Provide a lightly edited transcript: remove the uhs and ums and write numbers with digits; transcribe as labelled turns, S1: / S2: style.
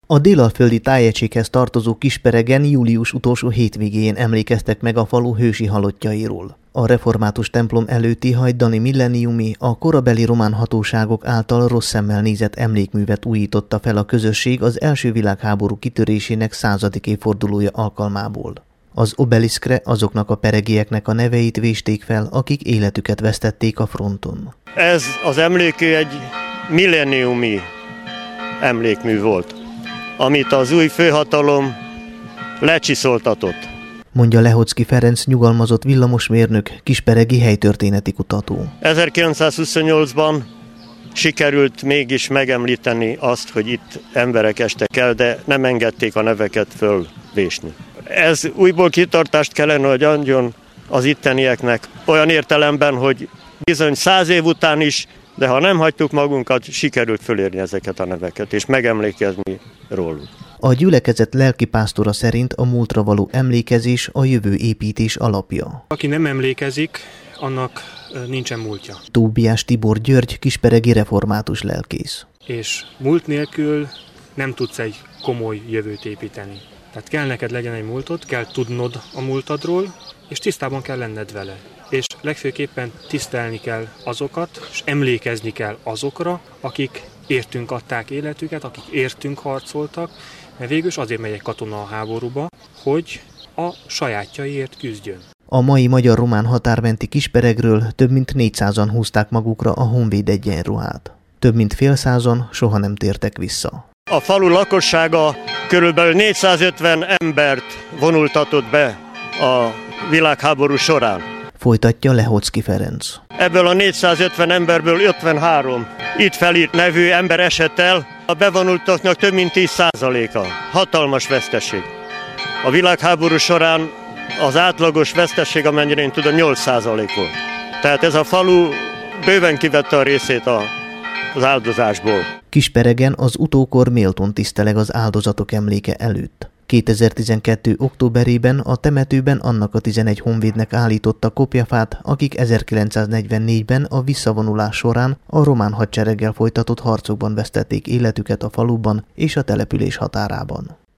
S1: A délalföldi tájegységhez tartozó Kisperegen július utolsó hétvégéjén emlékeztek meg a falu hősi halottjairól. A református templom előtti hajdani millenniumi, a korabeli román hatóságok által rossz szemmel nézett emlékművet újította fel a közösség az első világháború kitörésének 100. évfordulója alkalmából. Az obeliszkre azoknak a peregieknek a neveit vésték fel, akik életüket vesztették a fronton.
S2: Ez az emlékű egy millenniumi emlékmű volt, amit az új főhatalom lecsiszoltatott,
S1: mondja Lehocki Ferenc nyugalmazott villamosmérnök, kisperegi helytörténeti kutató.
S2: 1928-ban sikerült mégis megemlíteni azt, hogy itt emberek estek el, de nem engedték a neveket fölvésni. Ez újból kitartást kellene, hogy adjon az ittenieknek olyan értelemben, hogy bizony 100 év után is, de ha nem hagytuk magunkat, sikerült fölírni ezeket a neveket, és megemlékezni róluk.
S1: A gyülekezet lelkipásztora szerint a múltra való emlékezés a jövő építés alapja.
S3: Aki nem emlékezik, annak nincsen múltja.
S1: Tóbiás Tibor György kisperegi református lelkész.
S3: És múlt nélkül nem tudsz egy komoly jövőt építeni. Tehát kell neked legyen egy múltod, kell tudnod a múltadról, és tisztában kell lenned vele. És legfőképpen tisztelni kell azokat, és emlékezni kell azokra, akik értünk adták életüket, akik értünk harcoltak, mert végül is azért megy egy katona a háborúba, hogy a sajátjaiért küzdjön.
S1: A mai magyar-román határmenti Kisperegről több mint 400-an húzták magukra a honvéd egyenruhát. Több mint fél százan soha nem tértek vissza.
S2: A falu lakossága körülbelül 450 embert vonultatott be a világháború során.
S1: Folytatja Lehocki Ferenc.
S2: Ebből a 450 emberből 53 itt felírt nevű ember esett el, a bevonultaknak több mint 10%-a. Hatalmas veszteség. A világháború során az átlagos veszteség, amennyire én tudom, 8% volt. Tehát ez a falu bőven kivette a részét az áldozásból.
S1: Kisperegen az utókor méltón tiszteleg az áldozatok emléke előtt. 2012. októberében a temetőben annak a 11 honvédnek állította kopjafát, akik 1944-ben a visszavonulás során a román hadsereggel folytatott harcokban vesztették életüket a faluban és a település határában.